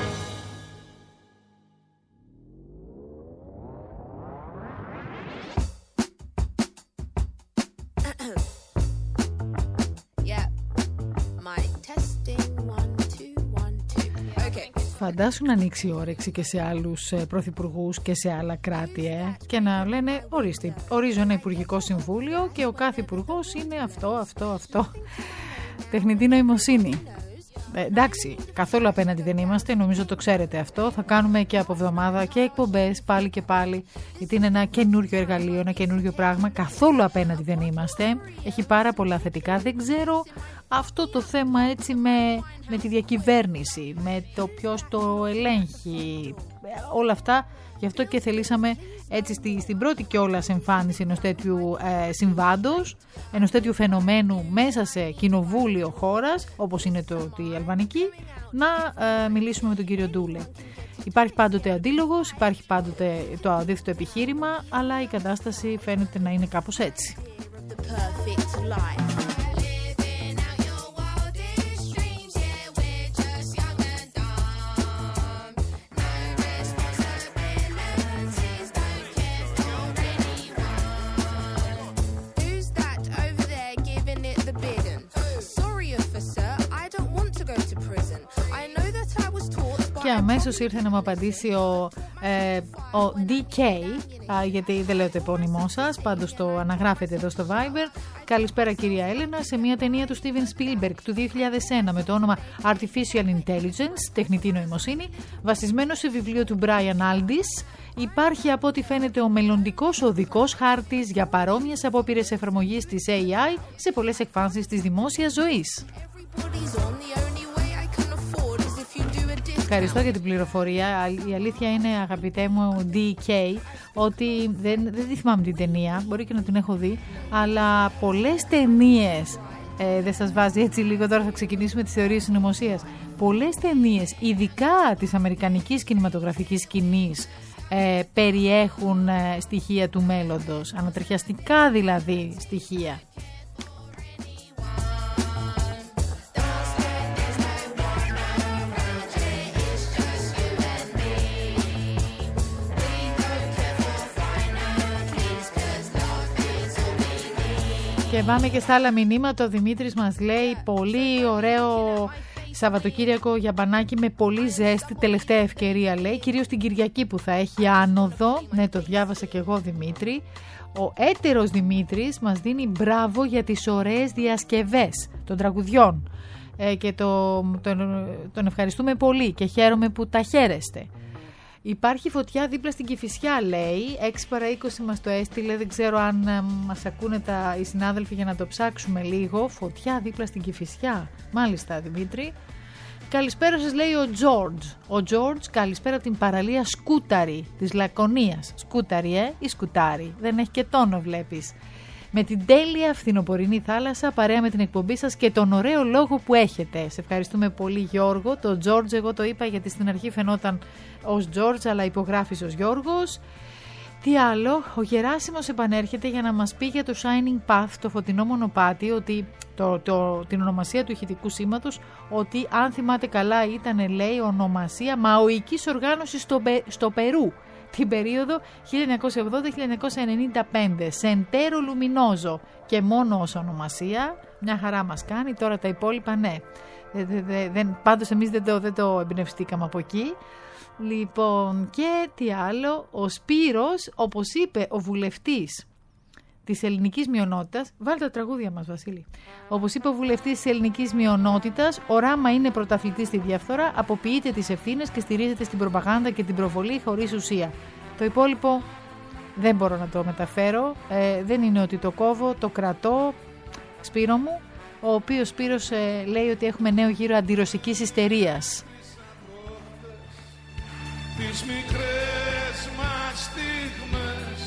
Φαντάσου να ανοίξει η όρεξη και σε άλλους πρωθυπουργούς και σε άλλα κράτη και να λένε ορίστε, ορίζω ένα υπουργικό συμβούλιο και ο κάθε υπουργός είναι αυτό. Τεχνητή νοημοσύνη. Εντάξει, καθόλου απέναντι δεν είμαστε, νομίζω το ξέρετε αυτό. Θα κάνουμε και από εβδομάδα και εκπομπές πάλι και πάλι, γιατί είναι ένα καινούριο εργαλείο, ένα καινούριο πράγμα. Καθόλου απέναντι δεν είμαστε. Έχει πάρα πολλά θετικά. Δεν ξέρω αυτό το θέμα έτσι με τη διακυβέρνηση, με το ποιος το ελέγχει, όλα αυτά. Γι' αυτό και θελήσαμε έτσι στην πρώτη κιόλας εμφάνιση ενός τέτοιου συμβάντος, ενός τέτοιου φαινομένου μέσα σε κοινοβούλιο χώρας, όπως είναι η Αλβανική, να μιλήσουμε με τον κύριο Ντούλε. Υπάρχει πάντοτε αντίλογος, υπάρχει πάντοτε το αντίθετο επιχείρημα, αλλά η κατάσταση φαίνεται να είναι κάπως έτσι. Και αμέσως ήρθε να μου απαντήσει ο DK, γιατί δεν λέω το επώνυμό σας, πάντως το αναγράφετε εδώ στο Viber. Καλησπέρα κυρία Έλενα, σε μια ταινία του Steven Spielberg του 2001 με το όνομα Artificial Intelligence, τεχνητή νοημοσύνη, βασισμένο σε βιβλίο του Brian Aldiss, υπάρχει από ό,τι φαίνεται ο μελλοντικός οδικός χάρτης για παρόμοιες απόπειρες εφαρμογής της AI σε πολλές εκφάνσεις της δημόσιας ζωής. Ευχαριστώ για την πληροφορία. Η αλήθεια είναι, αγαπητέ μου DK, ότι δεν τη θυμάμαι την ταινία, μπορεί και να την έχω δει, αλλά πολλές ταινίες, δεν σας βάζει έτσι λίγο, τώρα θα ξεκινήσουμε τις θεωρίες συνωμοσίας, πολλές ταινίες, ειδικά της αμερικανικής κινηματογραφικής σκηνής, περιέχουν στοιχεία του μέλλοντος, ανατριχιαστικά δηλαδή στοιχεία. Και πάμε και στα άλλα μηνύματα. Ο Δημήτρης μας λέει πολύ ωραίο Σαββατοκύριακο για μπανάκι με πολύ ζέστη, τελευταία ευκαιρία λέει, κυρίως την Κυριακή που θα έχει άνοδο. Ναι, το διάβασα και εγώ Δημήτρη. Ο έτερος Δημήτρης μας δίνει μπράβο για τις ωραίες διασκευές των τραγουδιών και τον ευχαριστούμε πολύ και χαίρομαι που τα χαίρεστε. Υπάρχει φωτιά δίπλα στην Κηφισιά, λέει. 6 παρά 20 μας το έστειλε. Δεν ξέρω αν μας ακούνε οι συνάδελφοι για να το ψάξουμε λίγο. Φωτιά δίπλα στην Κηφισιά. Μάλιστα, Δημήτρη. Καλησπέρα σας, λέει ο Τζόρτζ. Ο Τζόρτζ, καλησπέρα από την παραλία Σκούταρη της Λακωνίας. Σκούταρη, ή Σκουτάρι. Δεν έχει και τόνο, βλέπεις. Με την τέλεια φθινοπορεινή θάλασσα, παρέα με την εκπομπή σας και τον ωραίο λόγο που έχετε. Σε ευχαριστούμε πολύ, Γιώργο. Το Τζόρτζ, εγώ το είπα γιατί στην αρχή φαινόταν ως Τζόρτζ, αλλά υπογράφεις ως Γιώργος. Τι άλλο, ο Γεράσιμος επανέρχεται για να μας πει για το Shining Path, το φωτεινό μονοπάτι, ότι την ονομασία του ηχητικού σήματος, ότι αν θυμάται καλά ήταν, λέει, ονομασία μαοϊκής οργάνωσης στο Περού, την περίοδο 1980-1995, Σεντέρο Λουμινόζο, και μόνο ως ονομασία, μια χαρά μας κάνει, τώρα τα υπόλοιπα ναι. Πάντως εμείς δεν το εμπνευστήκαμε από εκεί. Λοιπόν, και τι άλλο, ο Σπύρος, όπως είπε ο βουλευτής της ελληνικής μειονότητας, βάλτε τα τραγούδια μας Βασίλη, όπως είπε ο βουλευτής της ελληνικής μειονότητας, ο Ράμα είναι πρωταθλητής στη διαφθορά, αποποιείται τις ευθύνες και στηρίζεται στην προπαγάνδα και την προβολή χωρίς ουσία. Το υπόλοιπο δεν μπορώ να το μεταφέρω, δεν είναι ότι το κόβω, το κρατώ, Σπύρο μου, ο οποίος Σπύρος λέει ότι έχουμε νέο γύρο αντιρωσικής ιστερίας. Τις μικρές μας στιγμές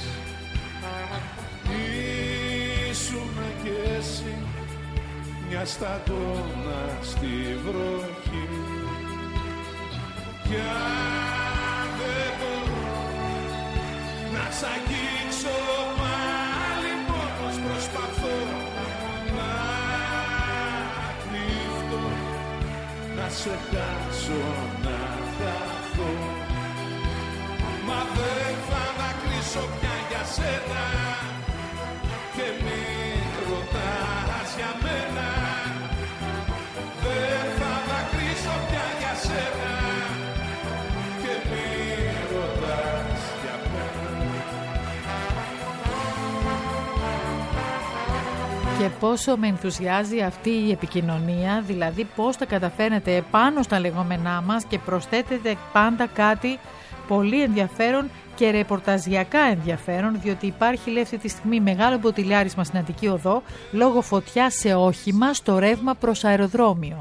ήσουν κι εσύ μια σταγόνα στη βροχή κι αν δεν μπορώ να σ' αγγίξω πάλι μόνος προσπαθώ να κρύφτω, να σε χάσω, να χαθώ. Μα δεν θα δακρύσω πια για σένα και μην ρωτάς για μένα. Δεν θα δακρύσω πια για σένα και μην ρωτάς για μένα. Και πόσο με ενθουσιάζει αυτή η επικοινωνία, δηλαδή πώς τα καταφέρνετε επάνω στα λεγόμενά μας και προσθέτετε πάντα κάτι πολύ ενδιαφέρον και ρεπορταζιακά ενδιαφέρον, διότι υπάρχει, λέει, αυτή τη στιγμή μεγάλο μποτιλιάρισμα στην Αττική Οδό λόγω φωτιά σε όχημα στο ρεύμα προς αεροδρόμιο.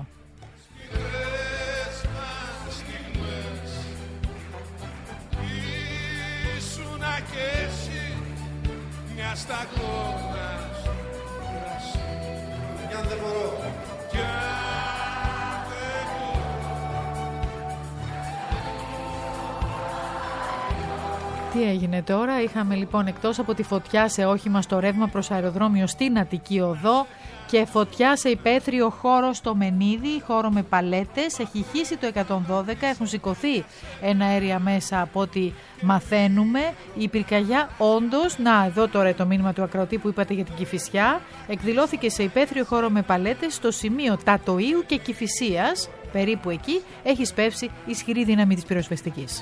Τι έγινε τώρα? Είχαμε λοιπόν, εκτός από τη φωτιά σε όχημα στο ρεύμα προς αεροδρόμιο στην Αττική Οδό, και φωτιά σε υπαίθριο χώρο στο Μενίδη, χώρο με παλέτες. Έχει χύσει το 112, έχουν σηκωθεί εναέρια μέσα από ό,τι μαθαίνουμε. Η πυρκαγιά όντως, να εδώ τώρα το μήνυμα του ακροατή που είπατε για την Κηφισιά, εκδηλώθηκε σε υπαίθριο χώρο με παλέτες στο σημείο Τατοΐου και Κηφισίας, περίπου εκεί έχει σπεύσει ισχυρή δύναμη της πυροσβεστικής.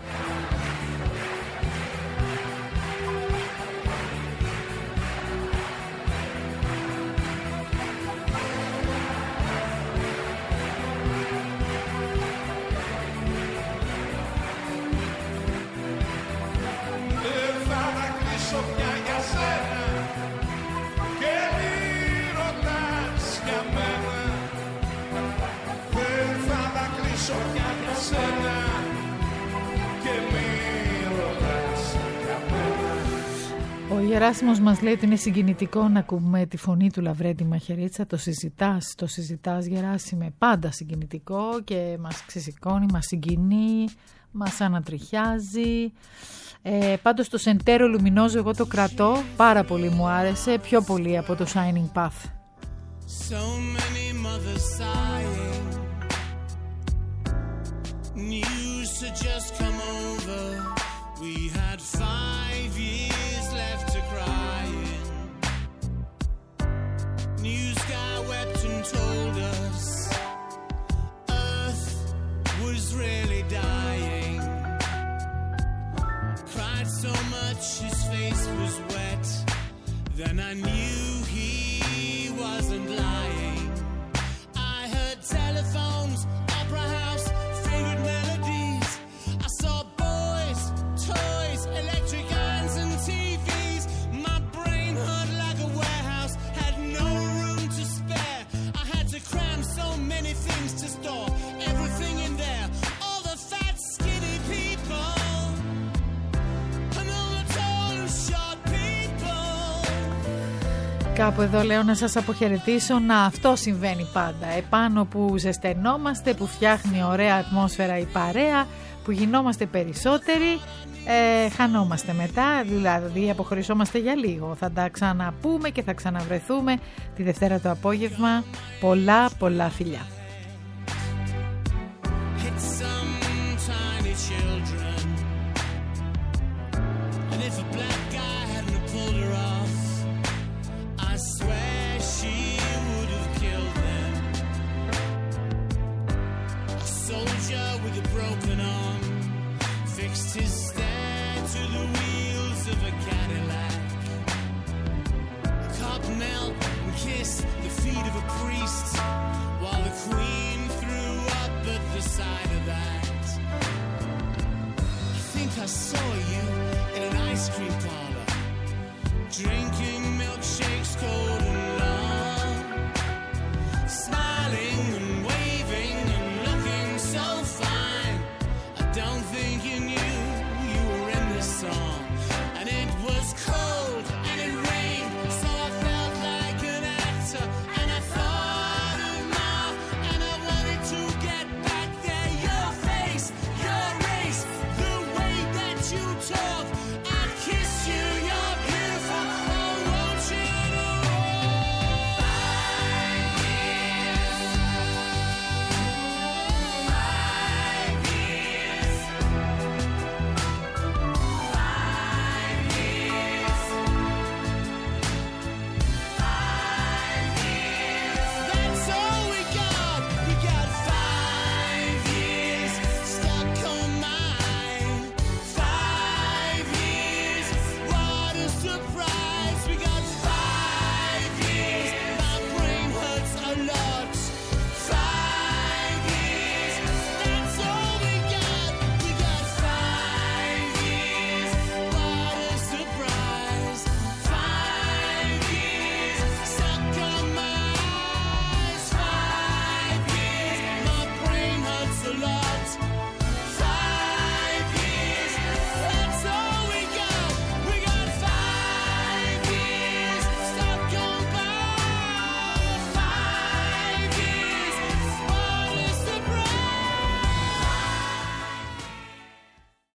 Ο Γεράσιμος μας λέει ότι είναι συγκινητικό να ακούμε τη φωνή του Λαβρέντη Μαχαιρίτσα. Το συζητάς Γεράσιμε, πάντα συγκινητικό και μας ξεσηκώνει, μας συγκινεί, μας ανατριχιάζει. Πάντως το Σεντέρο Λουμινόζο εγώ το κρατώ, πάρα πολύ μου άρεσε, πιο πολύ από το Shining Path. So many mothers sighing, news had just come over, we had 5 years left to cry in. News guy wept and told us Earth was really dying. Cried so much his face was wet, then I knew he wasn't lying. I heard telephones, opera house, favorite melodies. I saw boys, toys, electric irons and TVs. My brain hurt like a warehouse, had no room to spare. I had to cram so many things to store, everything in there. All the fat, skinny people, and all the tall and short people. Κάπου εδώ λέω να σας αποχαιρετήσω, να αυτό συμβαίνει πάντα. Επάνω που ζεσθενόμαστε, που φτιάχνει ωραία ατμόσφαιρα η παρέα, που γινόμαστε περισσότεροι, χανόμαστε μετά, δηλαδή αποχωρισόμαστε για λίγο. Θα τα ξαναπούμε και θα ξαναβρεθούμε τη Δευτέρα το απόγευμα. Πολλά πολλά φιλιά. fixed his stare to the wheels of a Cadillac. The cop knelt and kissed the feet of a priest, while the Queen threw up at the sight of that. I think I saw you in an ice cream parlor, drinking milkshakes cold